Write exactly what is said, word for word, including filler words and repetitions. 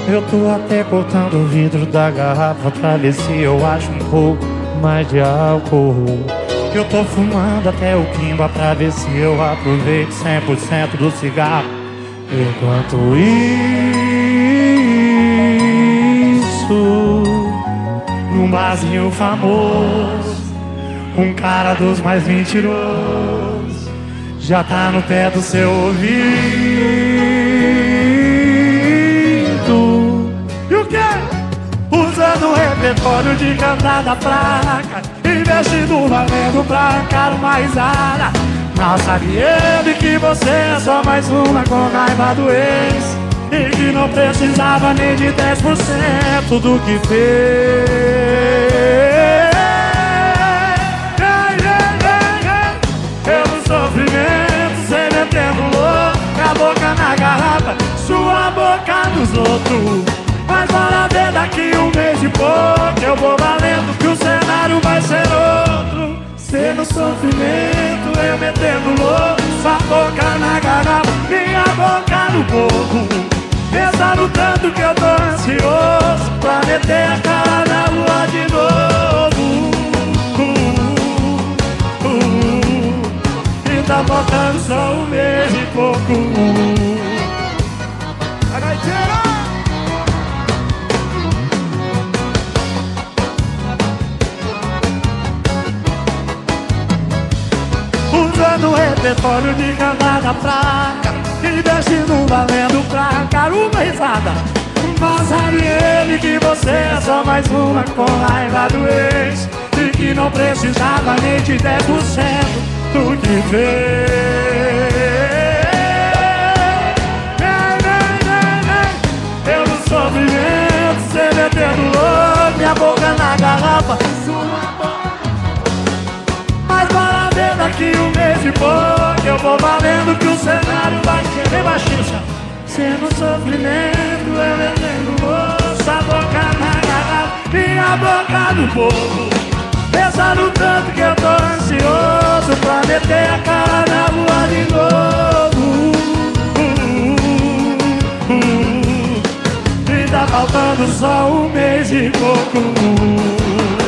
Eu tô até cortando o vidro da garrafa pra ver se eu acho um pouco mais de álcool. Eu tô fumando até o quimba pra ver se eu aproveito cem por cento do cigarro. Enquanto isso, num barzinho famoso, um cara dos mais mentirosos já tá no pé do seu ouvido. E o quê? Usando o repertório de cantar da placa, investindo valendo pra arrancar uma risada. Mal sabe ele que você é só mais uma com raiva do ex, e que não precisava nem de dez por cento do que fez. Pelo sofrimento, cê metendo louco, a boca na garrafa, sua boca nos outros. Mas bora ver daqui um mês e pouco, eu vou valendo que o cenário vai ser outro. Cê no sofrimento, eu metendo louco, sua boca na garrafa, minha boca no coco. Pensando tanto que eu tô ansioso pra meter a cara na lua de novo. uh, uh, uh, E tá faltando só um mês e pouco. Usando o repertório de cantar da placa, investindo valendo pra arrancar uma risada. Mas sabe ele que você é só mais uma com raiva do ex, e que não precisava nem de dez por cento do que fez. Eu no sofrimento, cê metendo louco, minha boca na garrafa, sua boca. Mas bora ver daqui um mês e pouco, eu vou valendo que o cenário vai ser bem baixinho. Cê no sofrimento, eu vendendo moço, a boca na garrafa, minha boca no povo. Pensando tanto que eu tô ansioso pra meter a cara na lua de novo. uh, uh, uh, E tá faltando só um mês e pouco.